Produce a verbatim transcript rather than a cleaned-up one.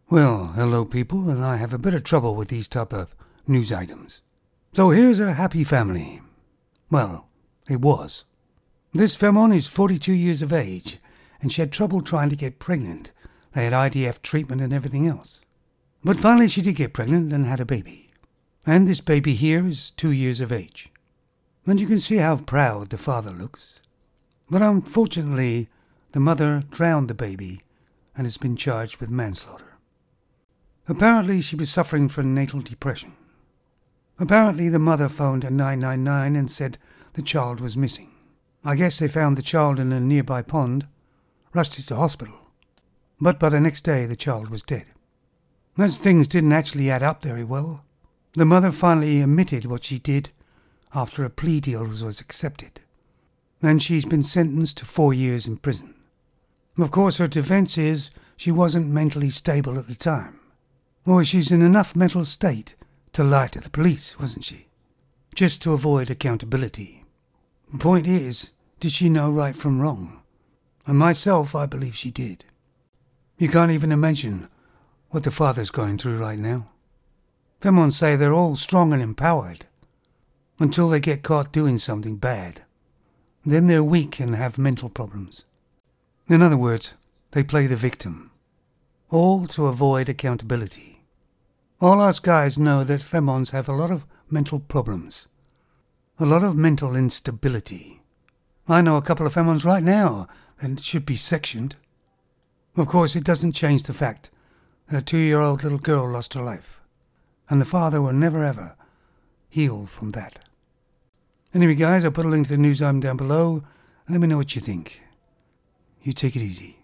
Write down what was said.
Well, hello people, and I have a bit of trouble with these type of news items. So here's a happy family. Well, it was. This Femon is forty-two years of age, and she had trouble trying to get pregnant. They had I D F treatment and everything else. But finally she did get pregnant and had a baby. And this baby here is two years of age. And you can see how proud the father looks. But unfortunately, the mother drowned the baby and has been charged with manslaughter. Apparently she was suffering from natal depression. Apparently the mother phoned nine nine nine and said the child was missing. I guess they found the child in a nearby pond, rushed it to hospital. But by the next day the child was dead. As things didn't actually add up very well, the mother finally admitted what she did after a plea deal was accepted. And she's been sentenced to four years in prison. Of course her defense is she wasn't mentally stable at the time. Or she's in enough mental state to lie to the police, wasn't she? Just to avoid accountability. The point is, did she know right from wrong? And myself, I believe she did. You can't even imagine what the father's going through right now. Femons say they're all strong and empowered until they get caught doing something bad. Then they're weak and have mental problems. In other words, they play the victim. All to avoid accountability. All us guys know that Femons have a lot of mental problems. A lot of mental instability. I know a couple of Femons right now that should be sectioned. Of course, it doesn't change the fact that a two-year-old little girl lost her life. And the father will never ever heal from that. Anyway, guys, I'll put a link to the news item down below. Let me know what you think. You take it easy.